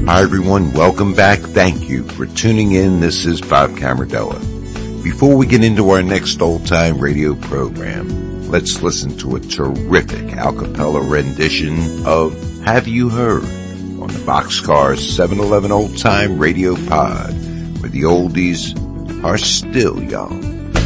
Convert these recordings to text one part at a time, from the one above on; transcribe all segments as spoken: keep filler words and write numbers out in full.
Hi everyone, welcome back. Thank you for tuning in. This is Bob Camardella. Before we get into our next old-time radio program, let's listen to a terrific a cappella rendition of Have You Heard on the Boxcar seven eleven Old Time Radio Pod, where the oldies are still young.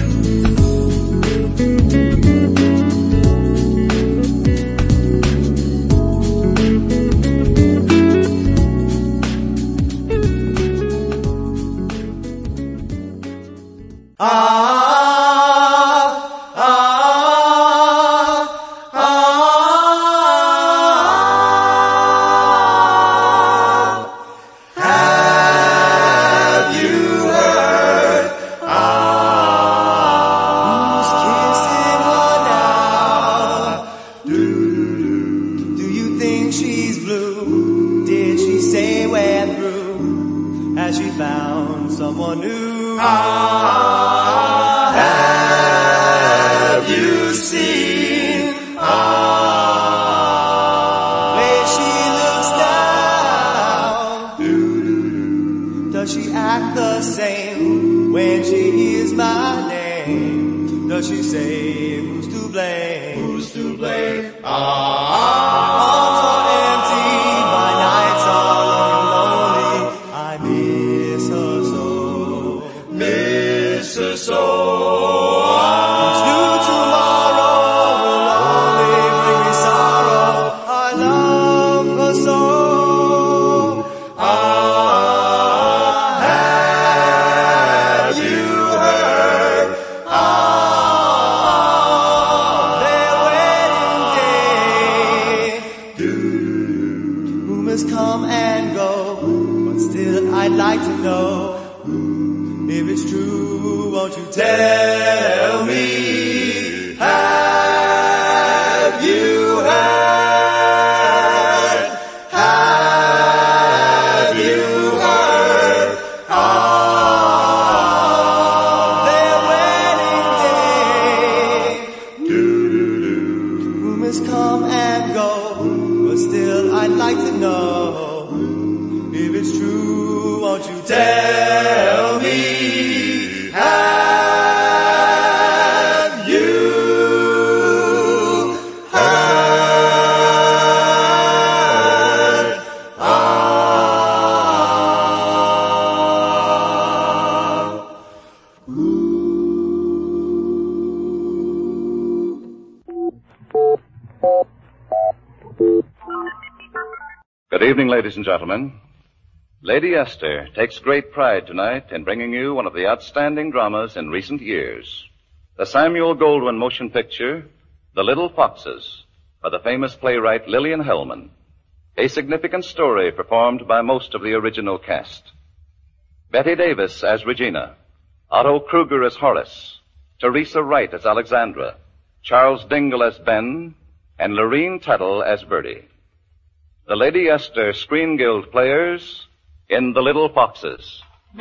Good evening, ladies and gentlemen. Lady Esther takes great pride tonight in bringing you one of the outstanding dramas in recent years. The Samuel Goldwyn motion picture, The Little Foxes, by the famous playwright Lillian Hellman. A significant story performed by most of the original cast. Bette Davis as Regina, Otto Kruger as Horace, Teresa Wright as Alexandra, Charles Dingle as Ben, and Lorene Tuttle as Bertie. The Lady Esther Screen Guild players in The Little Foxes.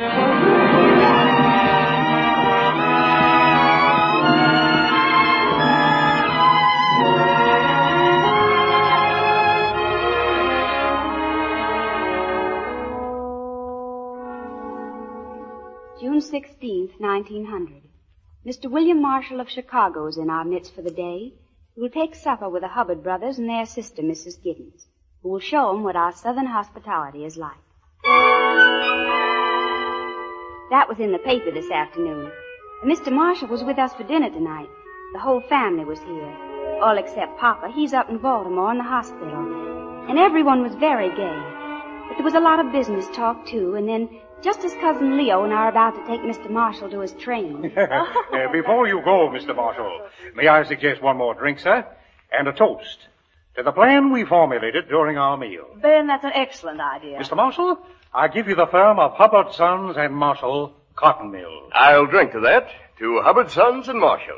June sixteenth, nineteen hundred. Mister William Marshall of Chicago is in our midst for the day. He will take supper with the Hubbard brothers and their sister, Missus Giddens, who will show them what our Southern hospitality is like. That was in the paper this afternoon. Mister Marshall was with us for dinner tonight. The whole family was here. All except Papa. He's up in Baltimore in the hospital. And everyone was very gay. But there was a lot of business talk, too, and then just as Cousin Leo and I are about to take Mister Marshall to his train. uh, before you go, Mister Marshall, may I suggest one more drink, sir? And a toast to the plan we formulated during our meal. Ben, that's an excellent idea. Mister Marshall, I give you the firm of Hubbard, Sons and Marshall Cotton Mill. I'll drink to that, to Hubbard, Sons and Marshall.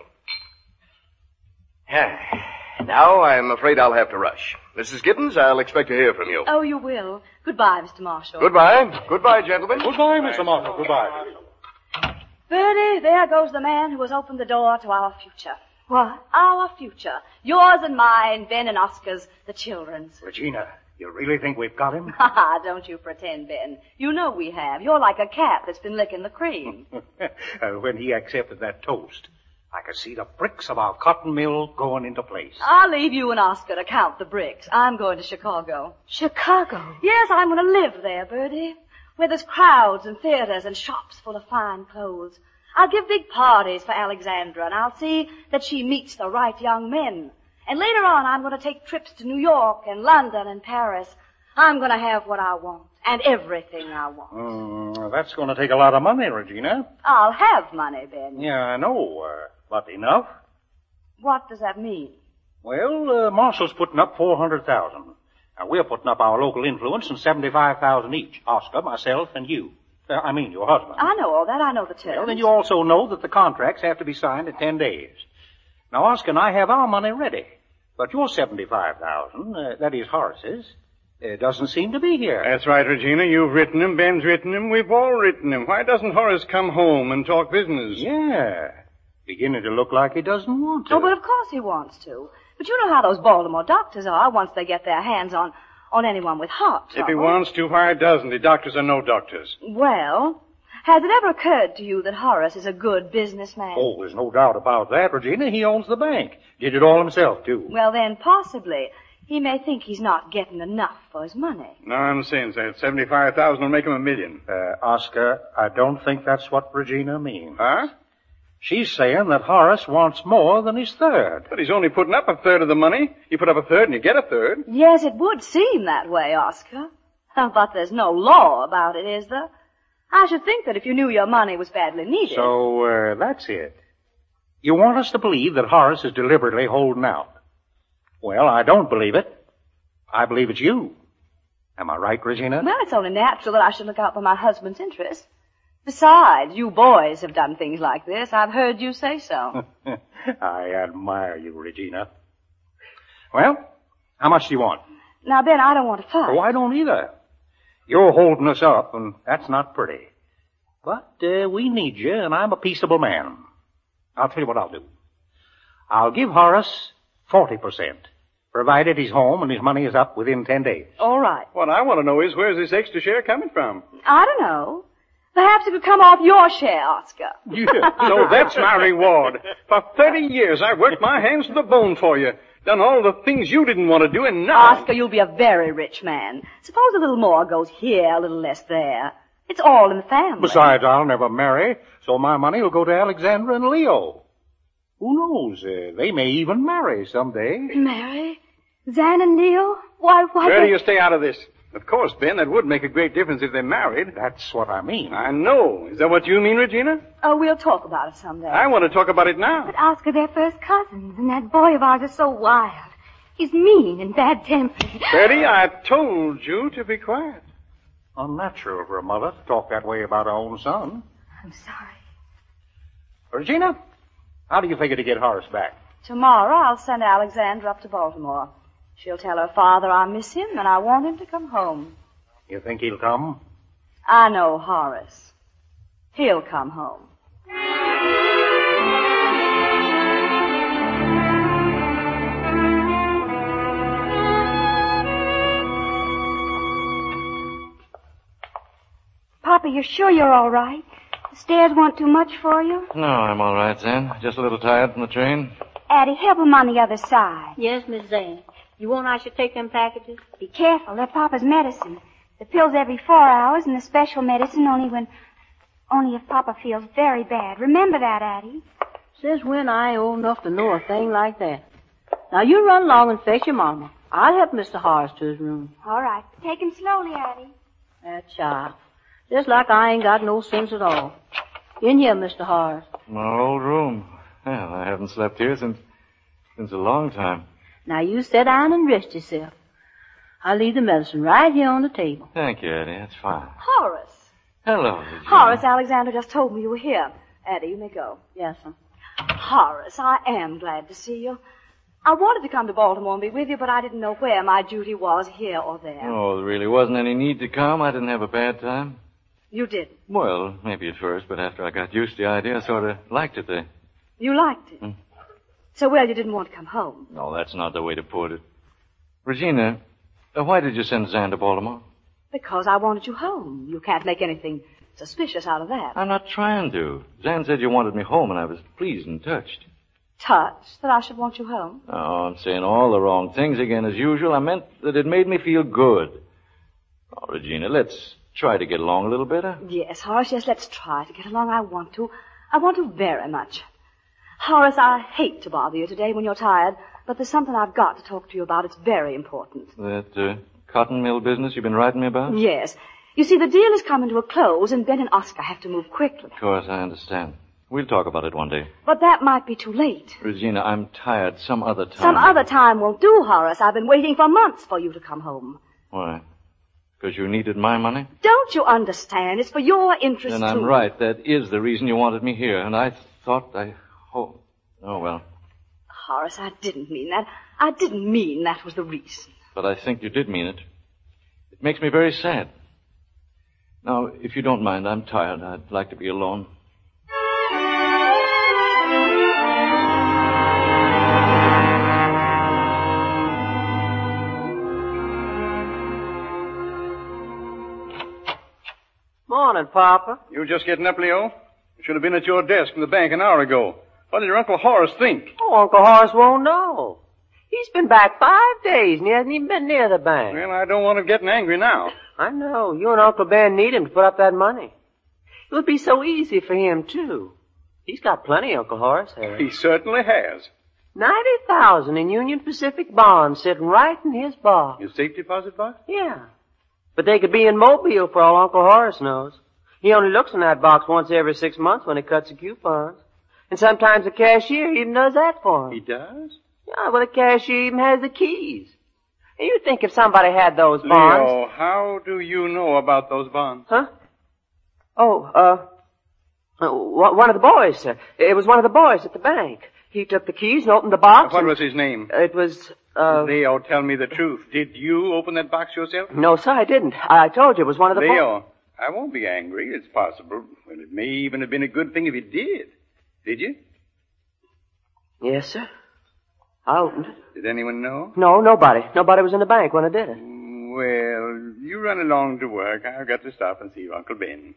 Now I'm afraid I'll have to rush. Missus Giddens, I'll expect to hear from you. Oh, you will. Goodbye, Mister Marshall. Goodbye. Goodbye, gentlemen. Goodbye, Mister Marshall. Goodbye. Bertie, there goes the man who has opened the door to our future. What? Our future. Yours and mine, Ben and Oscar's, the children's. Regina, You really think we've got him? Ha ha, don't you pretend, Ben. You know we have. You're like a cat that's been licking the cream. uh, when he accepted that toast, I could see the bricks of our cotton mill going into place. I'll leave you and Oscar to count the bricks. I'm going to Chicago. Chicago? Yes, I'm going to live there, Bertie, where there's crowds and theaters and shops full of fine clothes. I'll give big parties for Alexandra, and I'll see that she meets the right young men. And later on, I'm going to take trips to New York and London and Paris. I'm going to have what I want, and everything I want. Mm, that's going to take a lot of money, Regina. I'll have money, Ben. Yeah, I know, uh, but enough? What does that mean? Well, uh, Marshall's putting up four hundred thousand dollars. Now, we're putting up our local influence and seventy-five thousand dollars each. Oscar, myself, and you. Uh, I mean, your husband. I know all that. I know the terms. Well, then you also know that the contracts have to be signed in ten days. Now, Oscar and I have our money ready. But your seventy-five thousand dollars, uh, that is Horace's, uh, doesn't seem to be here. That's right, Regina. You've written him, Ben's written him, we've all written him. Why doesn't Horace come home and talk business? Yeah. Beginning to look like he doesn't want to. Oh, but of course he wants to. But you know how those Baltimore doctors are once they get their hands on, on anyone with heart trouble. If he wants to, why doesn't he? Doctors are no doctors. Well, has it ever occurred to you that Horace is a good businessman? Oh, there's no doubt about that, Regina. He owns the bank. Did it all himself, too. Well, then, possibly, he may think he's not getting enough for his money. Nonsense. That seventy-five thousand will make him a million. Uh, Oscar, I don't think that's what Regina means. Huh? She's saying that Horace wants more than his third. But he's only putting up a third of the money. You put up a third and you get a third. Yes, it would seem that way, Oscar. But there's no law about it, is there? I should think that if you knew your money was badly needed. So, uh, that's it. You want us to believe that Horace is deliberately holding out. Well, I don't believe it. I believe it's you. Am I right, Regina? Well, it's only natural that I should look out for my husband's interests. Besides, you boys have done things like this. I've heard you say so. I admire you, Regina. Well, how much do you want? Now, Ben, I don't want to fight. Oh, I don't either. You're holding us up, and that's not pretty. But uh, we need you, and I'm a peaceable man. I'll tell you what I'll do. I'll give Horace forty percent, provided he's home and his money is up within ten days. All right. What I want to know is where's this extra share coming from? I don't know. Perhaps it could come off your share, Oscar. Yeah. So that's my reward. For thirty years I've worked my hands to the bone for you. Done all the things you didn't want to do, and now... Oscar, you'll be a very rich man. Suppose a little more goes here, a little less there. It's all in the family. Besides, I'll never marry, so my money will go to Alexandra and Leo. Who knows? Uh, they may even marry someday. Mary? Zan and Leo? Why, why... Where they... do you stay out of this? Of course, Ben, that would make a great difference if they married. That's what I mean. I know. Is that what you mean, Regina? Oh, we'll talk about it someday. I want to talk about it now. But Oscar, they're first cousins, and that boy of ours is so wild. He's mean and bad-tempered. Betty, I told you to be quiet. Unnatural for a mother to talk that way about her own son. I'm sorry. Regina, how do you figure to get Horace back? Tomorrow I'll send Alexandra up to Baltimore. She'll tell her father I miss him and I want him to come home. You think he'll come? I know Horace. He'll come home. Papa, you're sure you're all right? The stairs weren't too much for you? No, I'm all right, Zan. Just a little tired from the train. Addie, help him on the other side. Yes, Miss Zane. You want I should take them packages? Be careful. They're Papa's medicine. The pills every four hours and the special medicine only when... Only if Papa feels very bad. Remember that, Addie. Since when I ain't old enough to know a thing like that. Now, you run along and fetch your mama. I'll help Mister Horace to his room. All right. Take him slowly, Addie. That child. Just like I ain't got no sense at all. In here, Mister Horace. My old room. Well, I haven't slept here since... since a long time. Now, you sit down and rest yourself. I'll leave the medicine right here on the table. Thank you, Eddie. That's fine. Horace. Hello, Regina. Horace, Alexander just told me you were here. Addie, you may go. Yes, sir. Horace, I am glad to see you. I wanted to come to Baltimore and be with you, but I didn't know where my duty was, here or there. Oh, there really wasn't any need to come. I didn't have a bad time. You didn't? Well, maybe at first, but after I got used to the idea, I sort of liked it there. You liked it? Hmm. So, well, you didn't want to come home. No, that's not the way to put it. Regina, Uh, why did you send Zan to Baltimore? Because I wanted you home. You can't make anything suspicious out of that. I'm not trying to. Zan said you wanted me home, and I was pleased and touched. Touched that I should want you home? Oh, I'm saying all the wrong things again as usual. I meant that it made me feel good. Oh, Regina, let's try to get along a little better. Yes, Horace, yes, let's try to get along. I want to. I want to very much. Horace, I hate to bother you today when you're tired, but there's something I've got to talk to you about. It's very important. That uh, cotton mill business you've been writing me about? Yes. You see, the deal is coming to a close, and Ben and Oscar have to move quickly. Of course, I understand. We'll talk about it one day. But that might be too late. Regina, I'm tired. Some other time. Some other time will do, Horace. I've been waiting for months for you to come home. Why? Because you needed my money? Don't you understand? It's for your interest, Then too. I'm right. That is the reason you wanted me here. And I thought I hoped... Oh, well. Horace, I didn't mean that. I didn't mean that was the reason. But I think you did mean it. It makes me very sad. Now, if you don't mind, I'm tired. I'd like to be alone. Morning, Papa. You just getting up, Leo? You should have been at your desk in the bank an hour ago. What did your Uncle Horace think? Oh, Uncle Horace won't know. He's been back five days and he hasn't even been near the bank. Well, I don't want him getting angry now. I know. You and Uncle Ben need him to put up that money. It would be so easy for him, too. He's got plenty, Uncle Horace has. He certainly has. Ninety thousand in Union Pacific bonds sitting right in his box. His safe deposit box? Yeah. But they could be in Mobile for all Uncle Horace knows. He only looks in that box once every six months when he cuts the coupons. And sometimes the cashier even does that for him. He does? Yeah, well, the cashier even has the keys. And you'd think if somebody had those bonds... Leo, how do you know about those bonds? Huh? Oh, uh... uh, one of the boys, sir. It was one of the boys at the bank. He took the keys and opened the box. What and... was his name? It was, uh... Leo, tell me the truth. Did you open that box yourself? No, sir, I didn't. I told you it was one of the boys. Leo, I won't be angry. It's possible. Well, it may even have been a good thing if you did. Did you? Yes, sir. I opened it. Did anyone know? No, nobody. Nobody was in the bank when I did it. Well, you run along to work. I've got to stop and see Uncle Ben.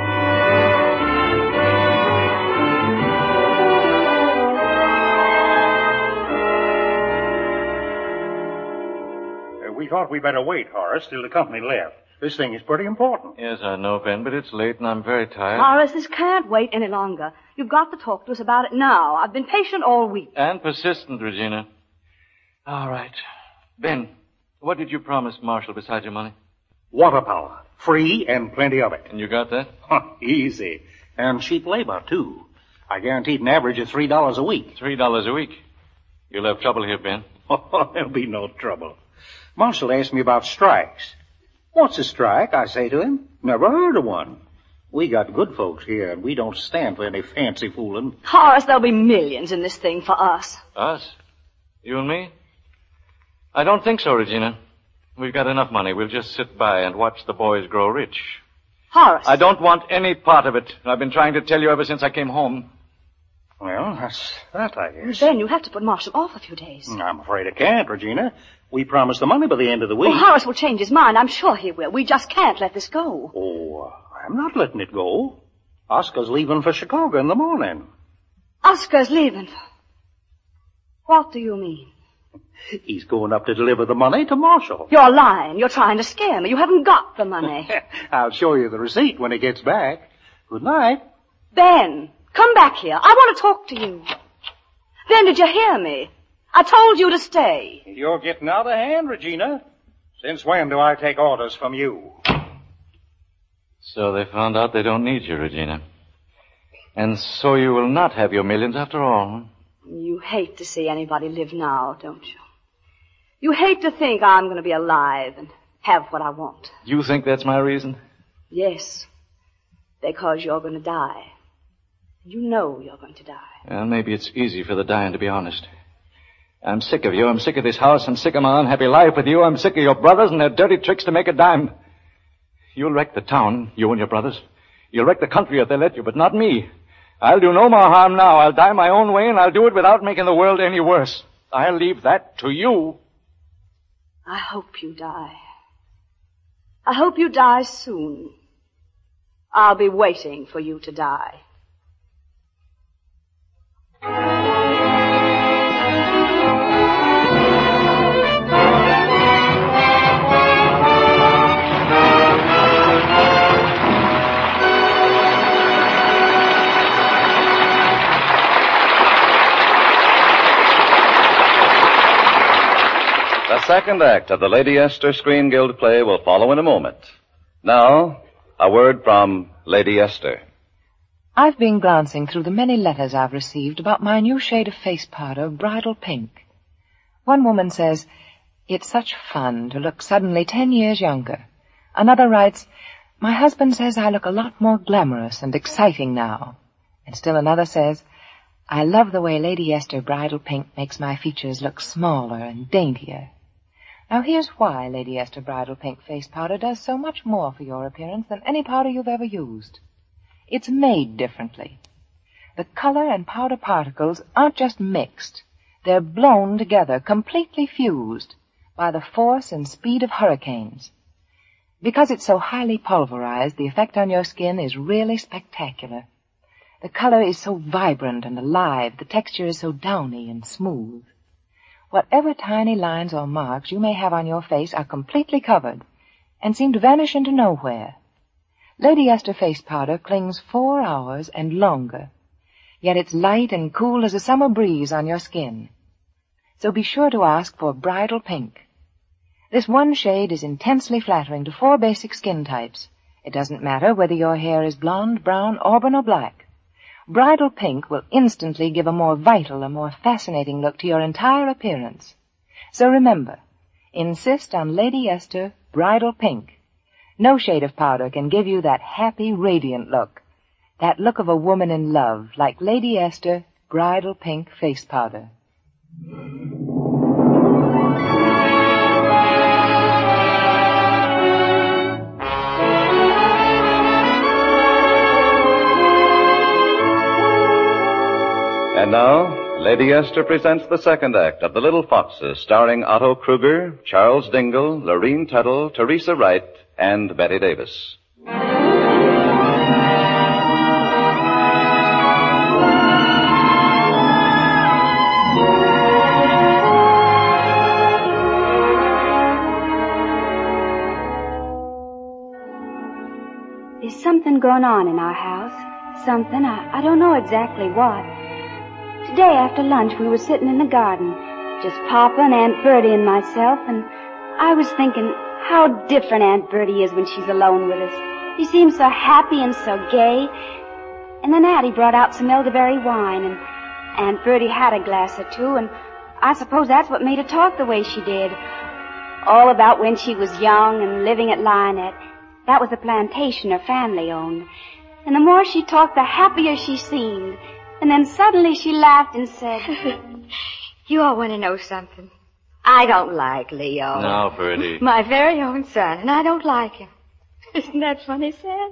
Uh, we thought we'd better wait, Horace, till the company left. This thing is pretty important. Yes, I know, Ben, but it's late and I'm very tired. Horace, this can't wait any longer. You've got to talk to us about it now. I've been patient all week. And persistent, Regina. All right. Ben, what did you promise Marshall besides your money? Water power. Free and plenty of it. And you got that? Huh, easy. And cheap labor, too. I guaranteed an average of three dollars a week. Three dollars a week. You'll have trouble here, Ben. Oh, there'll be no trouble. Marshall asked me about strikes. What's a strike? I say to him. Never heard of one. We got good folks here, and we don't stand for any fancy fooling. Horace, there'll be millions in this thing for us. Us? You and me? I don't think so, Regina. We've got enough money. We'll just sit by and watch the boys grow rich. Horace. I don't want any part of it. I've been trying to tell you ever since I came home. Well, that's that, I guess. Ben, you have to put Marshall off a few days. I'm afraid I can't, Regina. We promised the money by the end of the week. Well, Horace will change his mind. I'm sure he will. We just can't let this go. Oh, I'm not letting it go. Oscar's leaving for Chicago in the morning. Oscar's leaving. What do you mean? He's going up to deliver the money to Marshall. You're lying. You're trying to scare me. You haven't got the money. I'll show you the receipt when he gets back. Good night. Ben, come back here. I want to talk to you. Ben, did you hear me? I told you to stay. You're getting out of hand, Regina. Since when do I take orders from you? So they found out they don't need you, Regina. And so you will not have your millions after all. You hate to see anybody live now, don't you? You hate to think I'm going to be alive and have what I want. You think that's my reason? Yes. Because you're going to die. You know you're going to die. Well, maybe it's easy for the dying, to be honest. I'm sick of you. I'm sick of this house. I'm sick of my unhappy life with you. I'm sick of your brothers and their dirty tricks to make a dime. You'll wreck the town, you and your brothers. You'll wreck the country if they let you, but not me. I'll do no more harm now. I'll die my own way, and I'll do it without making the world any worse. I'll leave that to you. I hope you die. I hope you die soon. I'll be waiting for you to die. The second act of the Lady Esther Screen Guild play will follow in a moment. Now, a word from Lady Esther. I've been glancing through the many letters I've received about my new shade of face powder, Bridal Pink. One woman says, "It's such fun to look suddenly ten years younger." Another writes, "My husband says I look a lot more glamorous and exciting now." And still another says, "I love the way Lady Esther Bridal Pink makes my features look smaller and daintier." Now here's why Lady Esther Bridal Pink face powder does so much more for your appearance than any powder you've ever used. It's made differently. The color and powder particles aren't just mixed. They're blown together, completely fused, by the force and speed of hurricanes. Because it's so highly pulverized, the effect on your skin is really spectacular. The color is so vibrant and alive, the texture is so downy and smooth. Whatever tiny lines or marks you may have on your face are completely covered and seem to vanish into nowhere. Lady Esther face powder clings four hours and longer, yet it's light and cool as a summer breeze on your skin. So be sure to ask for Bridal Pink. This one shade is intensely flattering to four basic skin types. It doesn't matter whether your hair is blonde, brown, auburn, or black. Bridal Pink will instantly give a more vital, a more fascinating look to your entire appearance. So remember, insist on Lady Esther Bridal Pink. No shade of powder can give you that happy, radiant look, that look of a woman in love, like Lady Esther Bridal Pink face powder. And now, Lady Esther presents the second act of The Little Foxes, starring Otto Kruger, Charles Dingle, Lorene Tuttle, Teresa Wright, and Betty Davis. There's something going on in our house. Something, I, I don't know exactly what. Today after lunch we were sitting in the garden, just Papa and Aunt Bertie and myself, and I was thinking how different Aunt Bertie is when she's alone with us. She seems so happy and so gay. And then Addie brought out some elderberry wine, and Aunt Bertie had a glass or two, and I suppose that's what made her talk the way she did. All about when she was young and living at Lionette. That was the plantation her family owned. And the more she talked, the happier she seemed. And then suddenly she laughed and said, "You all want to know something. I don't like Leo. No, Bertie. My very own son, and I don't like him. Isn't that funny, Sam?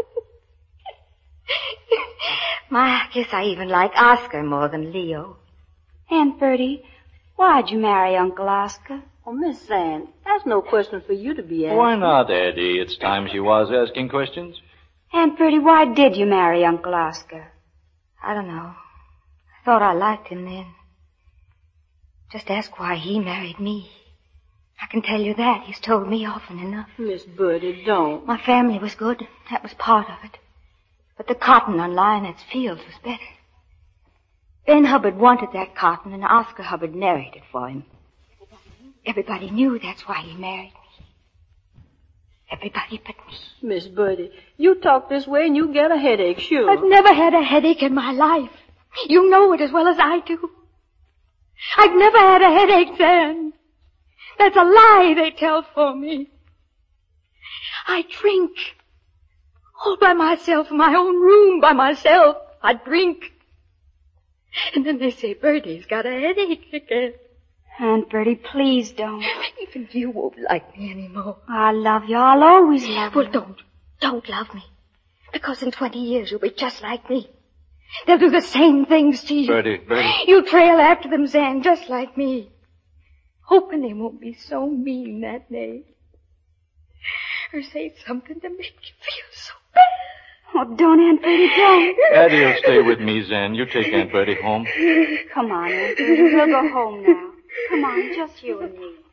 My, I guess I even like Oscar more than Leo." "Aunt Bertie, why'd you marry Uncle Oscar?" Oh, Miss Ann, that's no question for you to be asking. Why not, Eddie? It's time she was asking questions. "Aunt Bertie, why did you marry Uncle Oscar?" I don't know. I thought I liked him then. Just ask why he married me. I can tell you that. He's told me often enough. Miss Bertie, don't. My family was good. That was part of it. But the cotton on Lionette's fields was better. Ben Hubbard wanted that cotton, and Oscar Hubbard married it for him. Everybody knew that's why he married me. Everybody but me. Miss Bertie, you talk this way and you get a headache, sure. I've never had a headache in my life. You know it as well as I do. I've never had a headache, Sam. That's a lie they tell for me. I drink. All by myself, in my own room, by myself. I drink. And then they say Bertie's got a headache again. Aunt Bertie, please don't. Even you won't like me anymore. I love you. I'll always love you. Well, don't. Don't love me. Because in twenty years you'll be just like me. They'll do the same things to you. Bertie, Bertie. You'll trail after them, Zan, just like me. Hoping they won't be so mean that day. Or say something to make you feel so bad. Oh, don't, Aunt Bertie, don't. Eddie will stay with me, Zen. You take Aunt Bertie home. Come on, Aunt Bertie. We'll go home now. Come on, just you and me.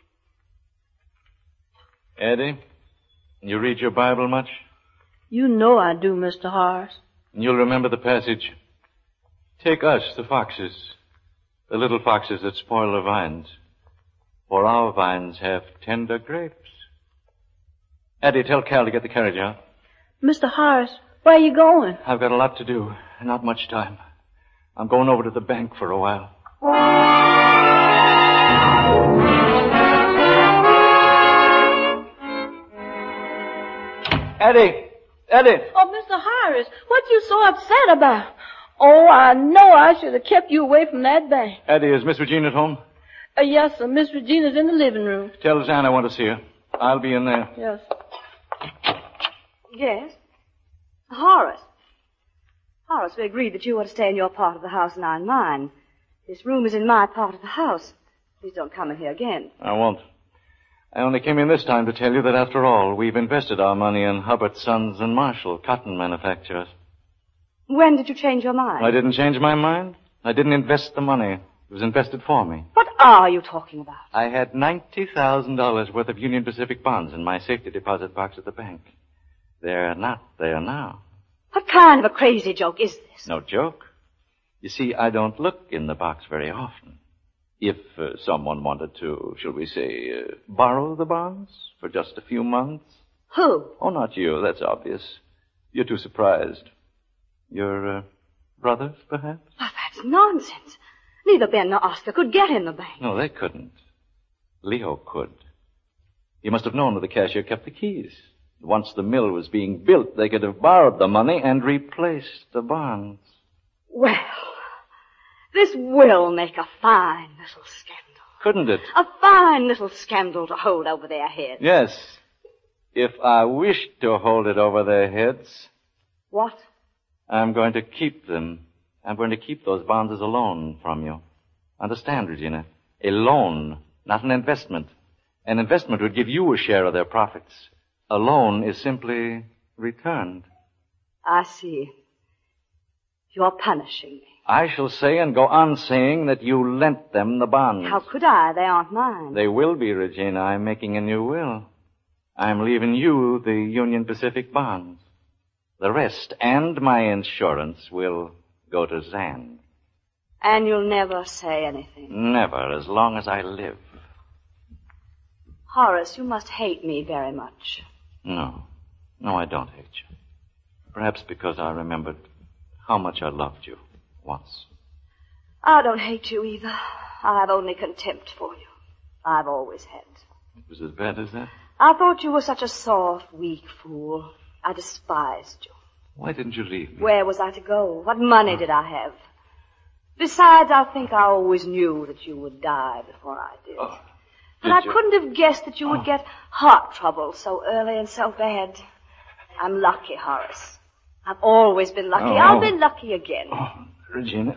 Eddie, you read your Bible much? You know I do, Mister Horace. And you'll remember the passage. Take us, the foxes, the little foxes that spoil the vines, for our vines have tender grapes. Eddie, tell Cal to get the carriage out. Mister Horace, where are you going? I've got a lot to do, and not much time. I'm going over to the bank for a while. Eddie! Eddie! Oh, Mister Horace, what you so upset about? Oh, I know I should have kept you away from that bank. Eddie, is Miss Regina at home? Uh, yes, sir. Miss Regina's in the living room. Tell Zan I want to see her. I'll be in there. Yes. Yes? Horace. Horace, we agreed that you were to stay in your part of the house and I in mine. This room is in my part of the house. Please don't come in here again. I won't. I only came in this time to tell you that after all, we've invested our money in Hubbard, Sons and Marshall, cotton manufacturers. When did you change your mind? I didn't change my mind. I didn't invest the money. It was invested for me. What are you talking about? I had ninety thousand dollars worth of Union Pacific bonds in my safety deposit box at the bank. They're not there now. What kind of a crazy joke is this? No joke. You see, I don't look in the box very often. If uh, someone wanted to, shall we say, uh, borrow the bonds for just a few months. Who? Oh, not you. That's obvious. You're too surprised. Your uh, brothers, perhaps? Oh, that's nonsense. Neither Ben nor Oscar could get in the bank. No, they couldn't. Leo could. He must have known that the cashier kept the keys. Once the mill was being built, they could have borrowed the money and replaced the bonds. Well, this will make a fine little scandal. Couldn't it? A fine little scandal to hold over their heads. Yes. If I wished to hold it over their heads. What? I'm going to keep them. I'm going to keep those bonds as a loan from you. Understand, Regina? A loan, not an investment. An investment would give you a share of their profits. A loan is simply returned. I see. You're punishing me. I shall say and go on saying that you lent them the bonds. How could I? They aren't mine. They will be, Regina. I'm making a new will. I'm leaving you the Union Pacific bonds. The rest and my insurance will go to Zan. And you'll never say anything? Never, as long as I live. Horace, you must hate me very much. No. No, I don't hate you. Perhaps because I remembered how much I loved you once. I don't hate you either. I have only contempt for you. I've always had. It was as bad as that? I thought you were such a soft, weak fool. I despised you. Why didn't you leave me? Where was I to go? What money did I have? Besides, I think I always knew that you would die before I did. Oh, but did I you? couldn't have guessed that you would Oh. get heart trouble so early and so bad. I'm lucky, Horace. I've always been lucky. Oh. I'll be lucky again. Oh, Regina.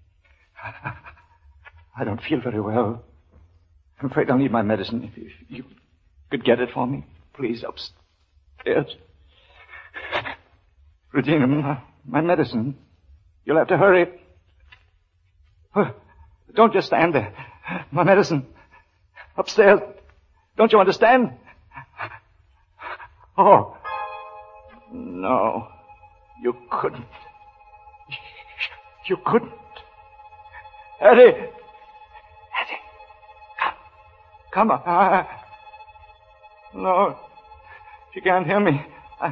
I don't feel very well. I'm afraid I'll need my medicine. If you, if you could get it for me, please, upstairs. Regina, my, my medicine. You'll have to hurry. Oh, don't just stand there. My medicine. Upstairs. Don't you understand? Oh. No. You couldn't. You couldn't. Eddie! Eddie! Come. Come on. I, no. She can't hear me. I,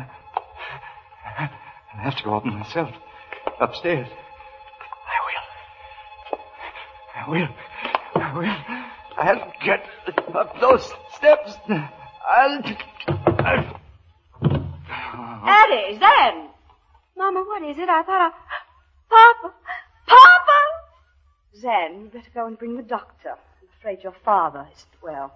I have to go up myself. Upstairs. I will. I will. I'll get up those steps. I'll... I'll... Eddie, Zen! Mama, what is it? I thought I... Papa! Papa! Zen, you better go and bring the doctor. I'm afraid your father isn't well.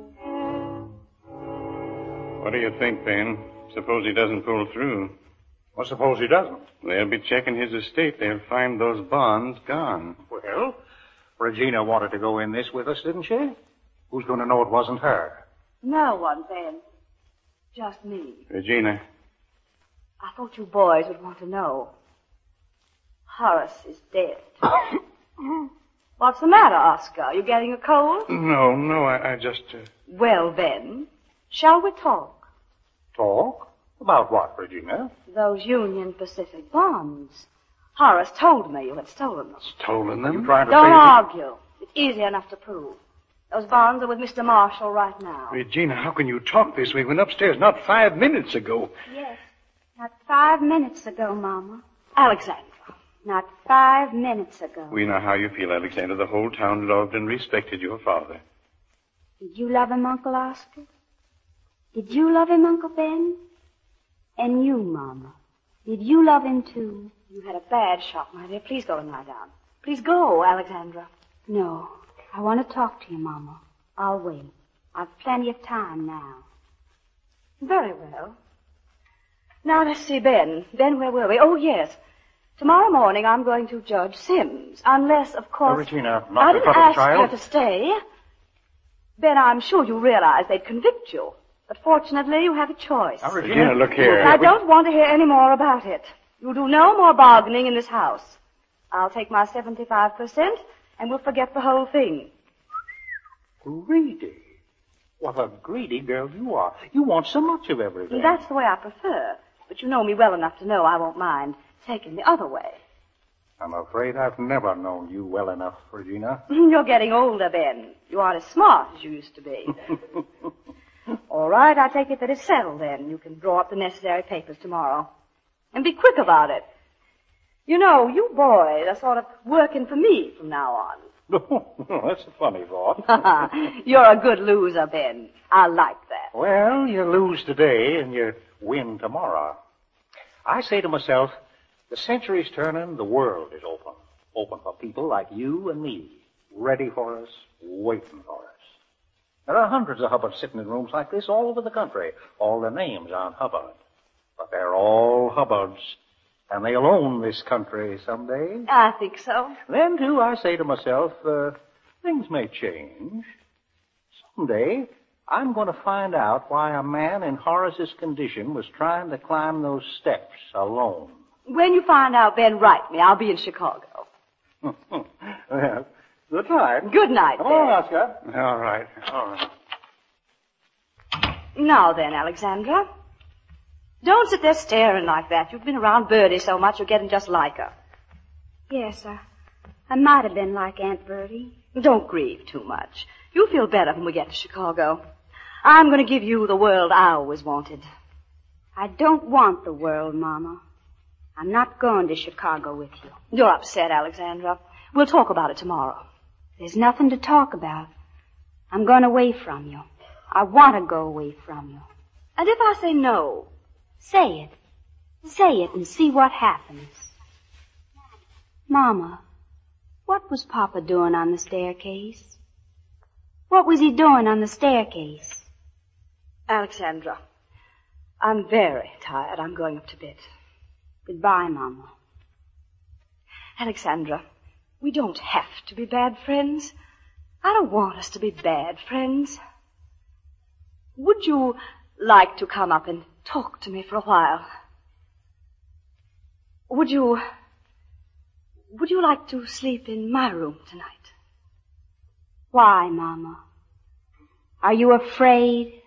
What do you think, Ben? Suppose he doesn't pull through. Well, suppose he doesn't? They'll be checking his estate. They'll find those bonds gone. Well, Regina wanted to go in this with us, didn't she? Who's going to know it wasn't her? No one, Ben. Just me. Regina. I thought you boys would want to know. Horace is dead. What's the matter, Oscar? Are you getting a cold? No, no, I, I just... Uh... Well, then, shall we talk? Talk? About what, Regina? Those Union Pacific bonds. Horace told me you had stolen them. Stolen them? You trying to Don't say argue. It's easy enough to prove. Those bonds are with Mister Marshall right now. Regina, how can you talk this way? We went upstairs not five minutes ago. Yes. Not five minutes ago, Mama. Alexandra. Not five minutes ago. We know how you feel, Alexander. The whole town loved and respected your father. Did you love him, Uncle Oscar? Did you love him, Uncle Ben? And you, Mama. Did you love him, too? You had a bad shock, my dear. Please go and lie down. Please go, Alexandra. No. I want to talk to you, Mama. I'll wait. I've plenty of time now. Very well. Now, let's see, Ben. Ben, where were we? Oh, yes. Tomorrow morning I'm going to Judge Sims. Unless, of course... Oh, Regina, not I in didn't front of ask the child. her to stay. Ben, I'm sure you realize they'd convict you. But fortunately, you have a choice. Now, Regina, look here. I don't want to hear any more about it. You'll do no more bargaining in this house. I'll take my seventy-five percent, and we'll forget the whole thing. Greedy. What a greedy girl you are. You want so much of everything. That's the way I prefer. But you know me well enough to know I won't mind taking the other way. I'm afraid I've never known you well enough, Regina. You're getting older, Ben. You aren't as smart as you used to be. All right, I take it that it's settled then. You can draw up the necessary papers tomorrow. And be quick about it. You know, you boys are sort of working for me from now on. That's a funny thought. You're a good loser, Ben. I like that. Well, you lose today and you win tomorrow. I say to myself, the century's turning, the world is open. Open for people like you and me. Ready for us, waiting for us. There are hundreds of Hubbards sitting in rooms like this all over the country. All their names aren't Hubbard. But they're all Hubbards. And they'll own this country someday. I think so. Then, too, I say to myself, uh, things may change. Someday, I'm going to find out why a man in Horace's condition was trying to climb those steps alone. When you find out, Ben, write me. I'll be in Chicago. Well, good night. Good night, Come Ben. on, Oscar. All right, all right. Now then, Alexandra. Don't sit there staring like that. You've been around Bertie so much you're getting just like her. Yes, I, I might have been like Aunt Bertie. Don't grieve too much. You'll feel better when we get to Chicago. I'm going to give you the world I always wanted. I don't want the world, Mama. I'm not going to Chicago with you. You're upset, Alexandra. We'll talk about it tomorrow. There's nothing to talk about. I'm going away from you. I want to go away from you. And if I say no? Say it. Say it and see what happens. Mama, what was Papa doing on the staircase? What was he doing on the staircase? Alexandra, I'm very tired. I'm going up to bed. Goodbye, Mama. Alexandra, we don't have to be bad friends. I don't want us to be bad friends. Would you like to come up and talk to me for a while? Would you... Would you like to sleep in my room tonight? Why, Mama? Are you afraid?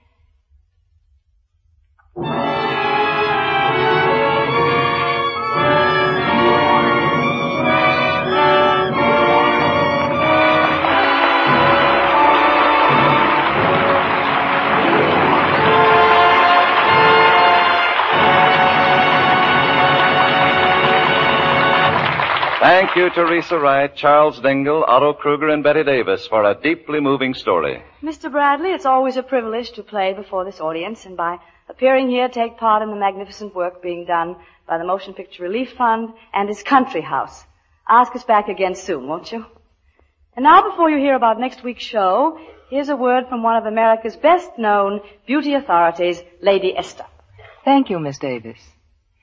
Thank you, Teresa Wright, Charles Dingle, Otto Kruger, and Betty Davis for a deeply moving story. Mister Bradley, it's always a privilege to play before this audience, and by appearing here, take part in the magnificent work being done by the Motion Picture Relief Fund and its Country House. Ask us back again soon, won't you? And now, before you hear about next week's show, here's a word from one of America's best-known beauty authorities, Lady Esther. Thank you, Miss Davis.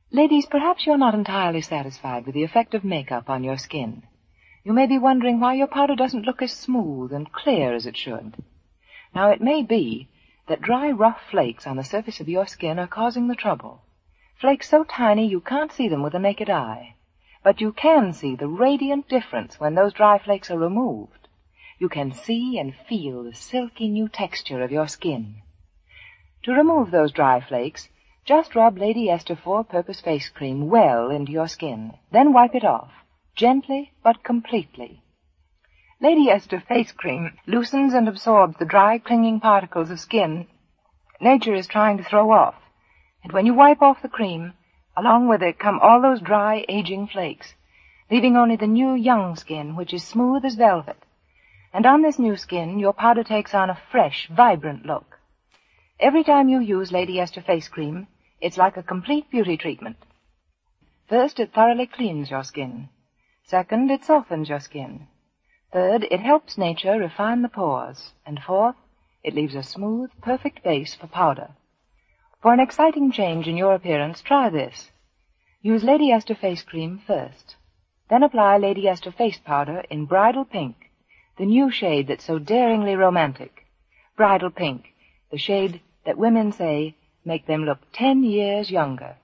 Ladies, perhaps you're not entirely satisfied with the effect of makeup on your skin. You may be wondering why your powder doesn't look as smooth and clear as it should. Now, it may be that dry, rough flakes on the surface of your skin are causing the trouble. Flakes so tiny you can't see them with the naked eye. But you can see the radiant difference when those dry flakes are removed. You can see and feel the silky new texture of your skin. To remove those dry flakes, just rub Lady Esther four-purpose face cream well into your skin. Then wipe it off, gently but completely. Lady Esther face cream loosens and absorbs the dry, clinging particles of skin nature is trying to throw off. And when you wipe off the cream, along with it come all those dry, aging flakes, leaving only the new, young skin, which is smooth as velvet. And on this new skin, your powder takes on a fresh, vibrant look. Every time you use Lady Esther face cream, it's like a complete beauty treatment. First, it thoroughly cleans your skin. Second, it softens your skin. Third, it helps nature refine the pores. And fourth, it leaves a smooth, perfect base for powder. For an exciting change in your appearance, try this. Use Lady Esther face cream first. Then apply Lady Esther face powder in Bridal Pink, the new shade that's so daringly romantic. Bridal Pink, the shade that women say make them look ten years younger.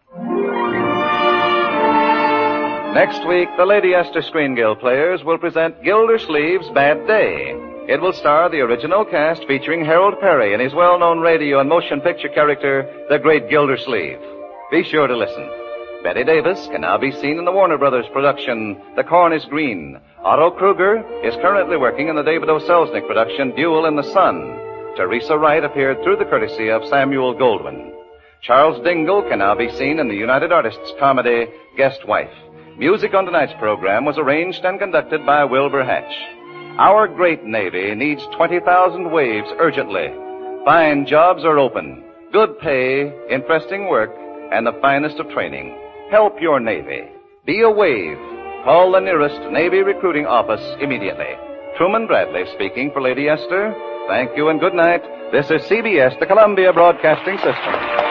Next week, the Lady Esther Screen Guild players will present Gildersleeve's Bad Day. It will star the original cast featuring Harold Perry and his well-known radio and motion picture character, the Great Gildersleeve. Be sure to listen. Betty Davis can now be seen in the Warner Brothers production, The Corn is Green. Otto Kruger is currently working in the David O. Selznick production, Duel in the Sun. Teresa Wright appeared through the courtesy of Samuel Goldwyn. Charles Dingle can now be seen in the United Artists comedy, Guest Wife. Music on tonight's program was arranged and conducted by Wilbur Hatch. Our great Navy needs twenty thousand waves urgently. Fine jobs are open, good pay, interesting work, and the finest of training. Help your Navy. Be a wave. Call the nearest Navy recruiting office immediately. Truman Bradley speaking for Lady Esther. Thank you and good night. This is C B S, the Columbia Broadcasting System.